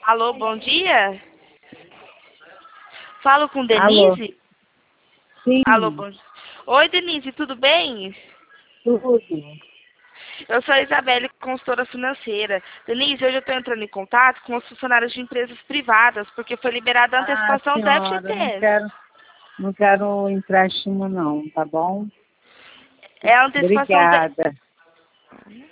Alô, bom dia? Falo com Alô? Denise? Sim, Alô, bom dia. Oi, Denise, tudo bem? tudo. Eu sou a Isabelle, consultora financeira. Denise, hoje eu estou entrando em contato com os funcionários de empresas privadas, porque foi liberada a Ah, antecipação do senhora, FGTS. não quero empréstimo não, tá bom? É a antecipação de... Obrigada.